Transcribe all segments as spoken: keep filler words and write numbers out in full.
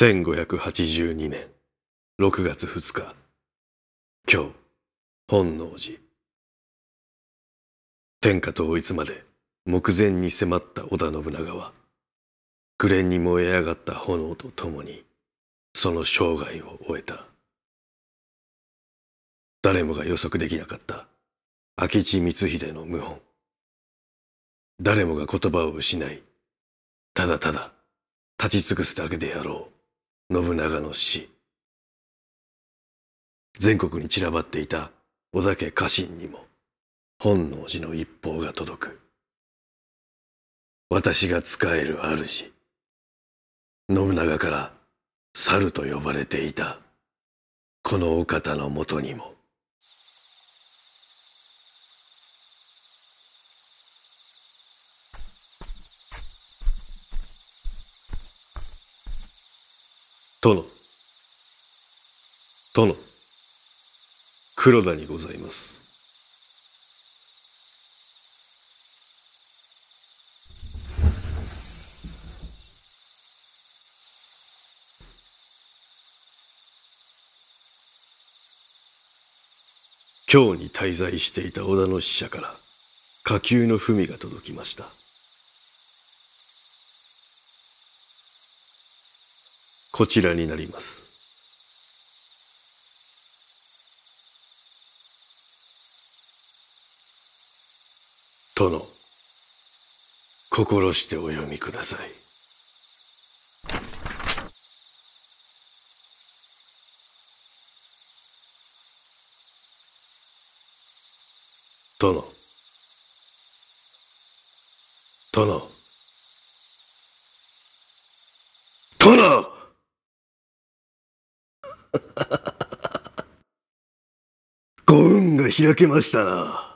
せんごひゃくはちじゅうにねんろくがつふつか、今日、本能寺。天下統一まで目前に迫った織田信長は、紅蓮に燃え上がった炎とともに、その生涯を終えた。誰もが予測できなかった明智光秀の謀反。誰もが言葉を失い、ただただ立ち尽くすだけであろう信長の死。全国に散らばっていた織田家家臣にも本能寺の一報が届く。私が仕える主、信長から猿と呼ばれていたこのお方のもとにも。殿、殿、黒田にございます。京に滞在していた織田の使者から火急の文が届きました。こちらになります。殿、心してお読みください。殿、殿、殿ご運が開けましたな。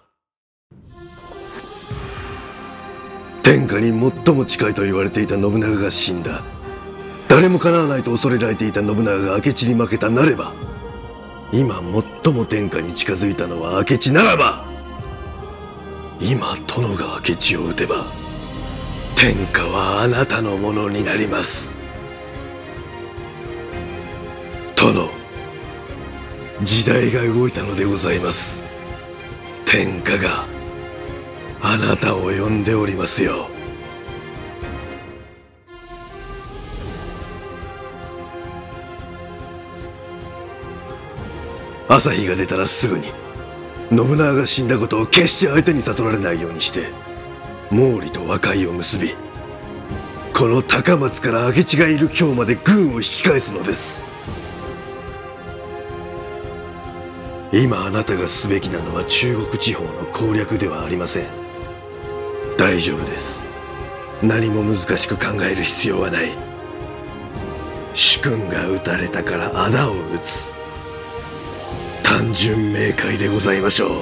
天下に最も近いと言われていた信長が死んだ。誰もかなわないと恐れられていた信長が明智に負けたなれば、今最も天下に近づいたのは明智ならば、今殿が明智を討てば天下はあなたのものになります。殿、時代が動いたのでございます。天下があなたを呼んでおりますよ。朝日が出たらすぐに信長が死んだことを決して相手に悟られないようにして毛利と和解を結び、この高松から明智がいる京まで軍を引き返すのです。今あなたがすべきなのは中国地方の攻略ではありません。大丈夫です。何も難しく考える必要はない。主君が討たれたから仇を討つ、単純明快でございましょう。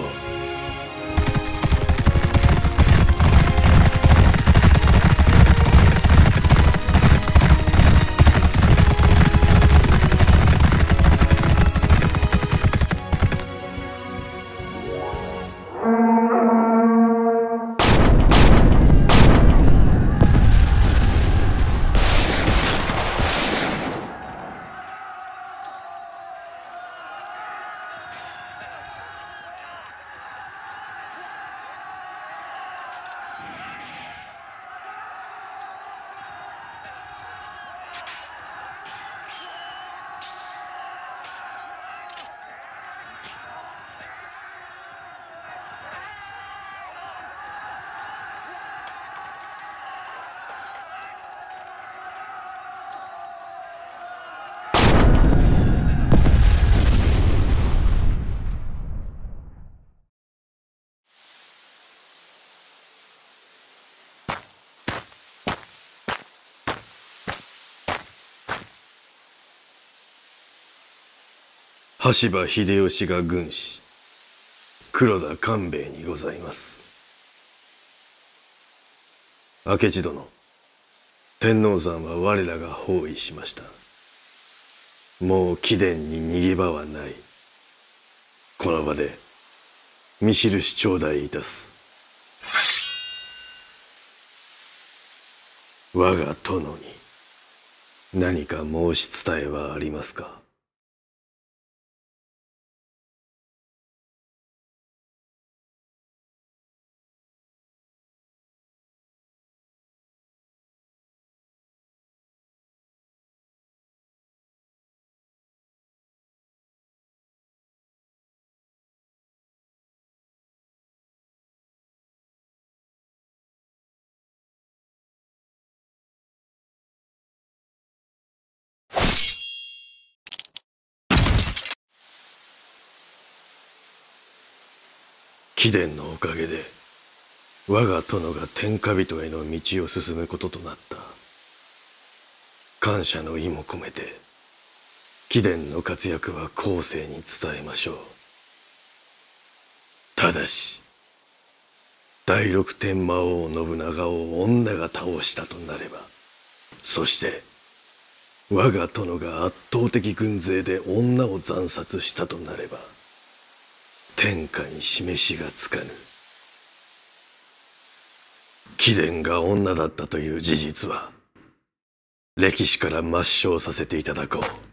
羽柴秀吉が軍師、黒田官兵衛にございます。明智殿、天王山は我らが包囲しました。もう貴殿に逃げ場はない。この場で見印頂戴いたす。我が殿に何か申し伝えはありますか？貴殿のおかげで我が殿が天下人への道を進むこととなった。感謝の意も込めて貴殿の活躍は後世に伝えましょう。ただし第六天魔王信長を女が倒したとなれば、そして我が殿が圧倒的軍勢で女を惨殺したとなれば、天下に示しがつかぬ。貴殿が女だったという事実は歴史から抹消させていただこう。